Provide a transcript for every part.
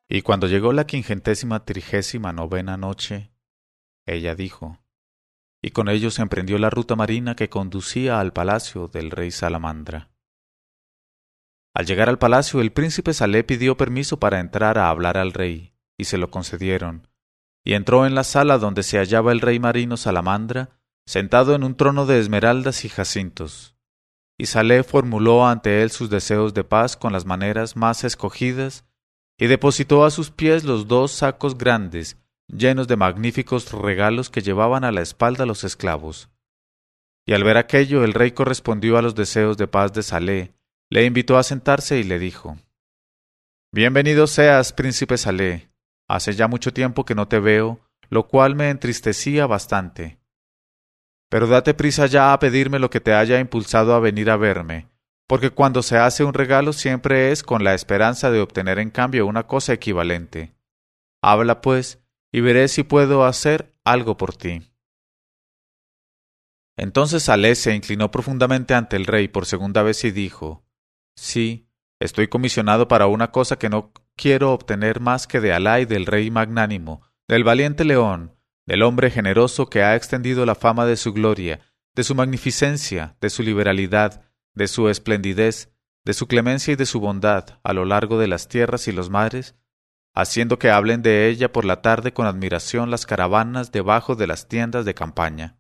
Y cuando llegó la 539ª noche, ella dijo, y con ello se emprendió la ruta marina que conducía al palacio del rey Salamandra. Al llegar al palacio, el príncipe Saleh pidió permiso para entrar a hablar al rey, y se lo concedieron, y entró en la sala donde se hallaba el rey marino Salamandra, sentado en un trono de esmeraldas y jacintos. Y Saleh formuló ante él sus deseos de paz con las maneras más escogidas, y depositó a sus pies los 2 sacos grandes, llenos de magníficos regalos que llevaban a la espalda los esclavos. Y al ver aquello, el rey correspondió a los deseos de paz de Saleh, le invitó a sentarse y le dijo: «Bienvenido seas, príncipe Saleh. Hace ya mucho tiempo que no te veo, lo cual me entristecía bastante. Pero date prisa ya a pedirme lo que te haya impulsado a venir a verme, porque cuando se hace un regalo siempre es con la esperanza de obtener en cambio una cosa equivalente. Habla, pues, y veré si puedo hacer algo por ti». Entonces Saleh se inclinó profundamente ante el rey por segunda vez y dijo: «Sí, estoy comisionado para una cosa que no quiero obtener más que de Alá y del rey magnánimo, del valiente león, del hombre generoso que ha extendido la fama de su gloria, de su magnificencia, de su liberalidad, de su esplendidez, de su clemencia y de su bondad a lo largo de las tierras y los mares, haciendo que hablen de ella por la tarde con admiración las caravanas debajo de las tiendas de campaña».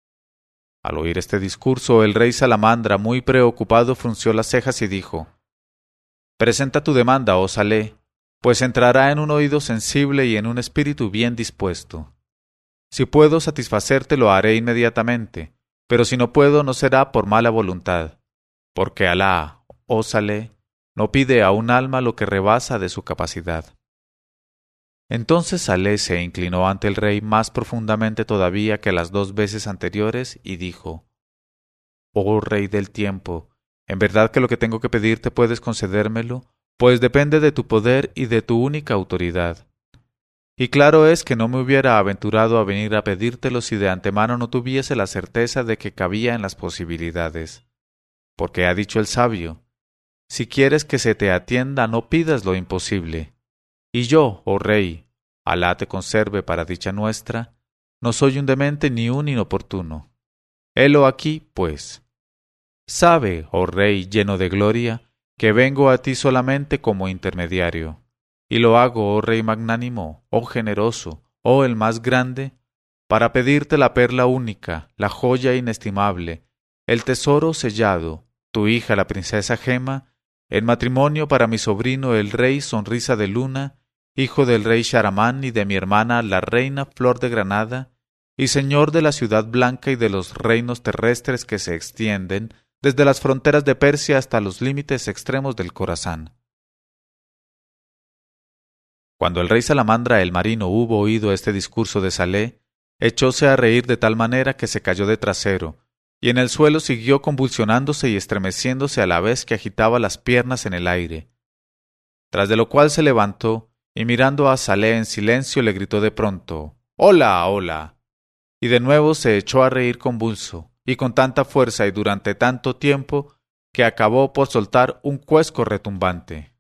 Al oír este discurso, el rey Salamandra, muy preocupado, frunció las cejas y dijo: «Presenta tu demanda, oh Saleh, pues entrará en un oído sensible y en un espíritu bien dispuesto. Si puedo satisfacerte, lo haré inmediatamente, pero si no puedo, no será por mala voluntad, porque Alá, oh Saleh, no pide a un alma lo que rebasa de su capacidad». Entonces Saleh se inclinó ante el rey más profundamente todavía que las 2 veces anteriores y dijo: «Oh rey del tiempo, en verdad que lo que tengo que pedirte puedes concedérmelo, pues depende de tu poder y de tu única autoridad. Y claro es que no me hubiera aventurado a venir a pedírtelo si de antemano no tuviese la certeza de que cabía en las posibilidades. Porque ha dicho el sabio: si quieres que se te atienda, no pidas lo imposible. Y yo, oh rey, Alá te conserve para dicha nuestra, no soy un demente ni un inoportuno. Helo aquí, pues. Sabe, oh rey lleno de gloria, que vengo a ti solamente como intermediario, y lo hago, oh rey magnánimo, oh generoso, oh el más grande, para pedirte la perla única, la joya inestimable, el tesoro sellado, tu hija la princesa Gema, en matrimonio para mi sobrino el rey Sonrisa de Luna, hijo del rey Sharamán y de mi hermana la reina Flor de Granada, y señor de la ciudad blanca y de los reinos terrestres que se extienden desde las fronteras de Persia hasta los límites extremos del Corasán. Cuando el rey Salamandra el marino hubo oído este discurso de Saleh, echóse a reír de tal manera que se cayó de trasero, y en el suelo siguió convulsionándose y estremeciéndose a la vez que agitaba las piernas en el aire. Tras de lo cual se levantó, y mirando a Saleh en silencio le gritó de pronto: «¡Hola, hola!», y de nuevo se echó a reír convulso, y con tanta fuerza y durante tanto tiempo, que acabó por soltar un cuesco retumbante.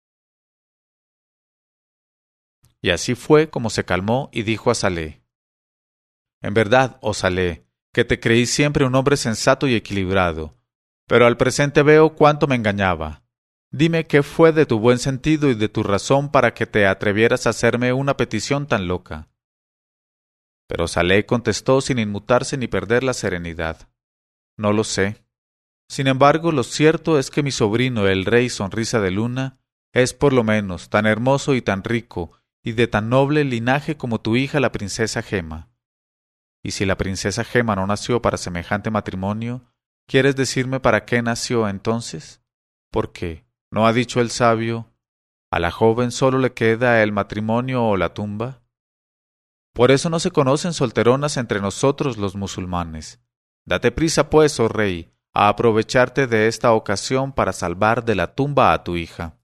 Y así fue como se calmó y dijo a Saleh: «En verdad, oh Saleh, que te creí siempre un hombre sensato y equilibrado, pero al presente veo cuánto me engañaba. Dime qué fue de tu buen sentido y de tu razón para que te atrevieras a hacerme una petición tan loca». Pero Saleh contestó sin inmutarse ni perder la serenidad: «No lo sé. Sin embargo, lo cierto es que mi sobrino, el rey Sonrisa de Luna, es por lo menos tan hermoso y tan rico, y de tan noble linaje como tu hija la princesa Gema. Y si la princesa Gema no nació para semejante matrimonio, ¿quieres decirme para qué nació entonces? Porque, ¿no ha dicho el sabio: a la joven solo le queda el matrimonio o la tumba? Por eso no se conocen solteronas entre nosotros los musulmanes. Date prisa, pues, oh rey, a aprovecharte de esta ocasión para salvar de la tumba a tu hija».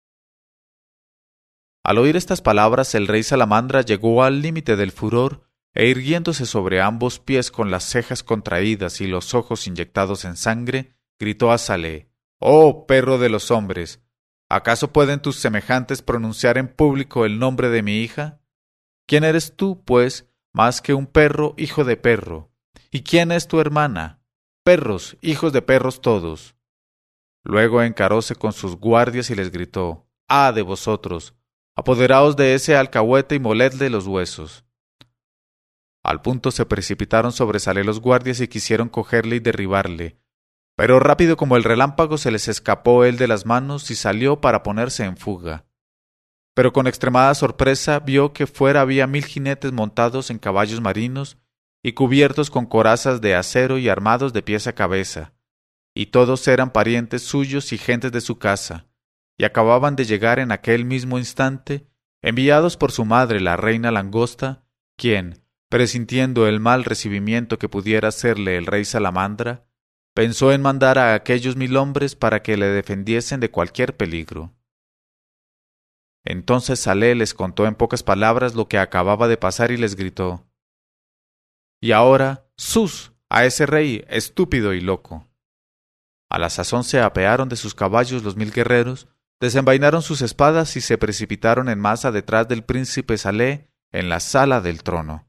Al oír estas palabras, el rey Salamandra llegó al límite del furor e irguiéndose sobre ambos pies con las cejas contraídas y los ojos inyectados en sangre, gritó a Saleh: «¡Oh perro de los hombres! ¿Acaso pueden tus semejantes pronunciar en público el nombre de mi hija? ¿Quién eres tú, pues, más que un perro, hijo de perro? ¿Y quién es tu hermana? Perros, hijos de perros todos. Luego encaróse con sus guardias y les gritó: ¡Ah de vosotros! Apoderaos de ese alcahuete y moledle los huesos. Al punto se precipitaron sobre Saleh los guardias y quisieron cogerle y derribarle, pero rápido como el relámpago se les escapó él de las manos y salió para ponerse en fuga. Pero con extremada sorpresa vio que fuera había 1000 jinetes montados en caballos marinos y cubiertos con corazas de acero y armados de pies a cabeza, y todos eran parientes suyos y gentes de su casa, y acababan de llegar en aquel mismo instante, enviados por su madre la reina Langosta, quien, presintiendo el mal recibimiento que pudiera hacerle el rey Salamandra, pensó en mandar a aquellos 1000 hombres para que le defendiesen de cualquier peligro. Entonces Saleh les contó en pocas palabras lo que acababa de pasar y les gritó: «Y ahora, ¡sus!, a ese rey, estúpido y loco». A la sazón se apearon de sus caballos los 1000 guerreros, desenvainaron sus espadas y se precipitaron en masa detrás del príncipe Saleh en la sala del trono.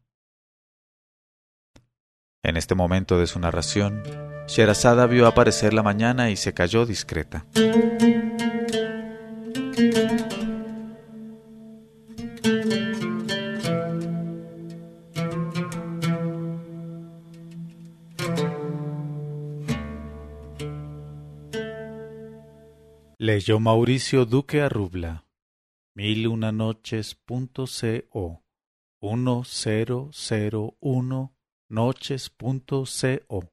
En este momento de su narración, Sherazada vio aparecer la mañana y se calló discreta. Leyó Mauricio Duque Arrubla. 1001 noches.co 1001 noches.co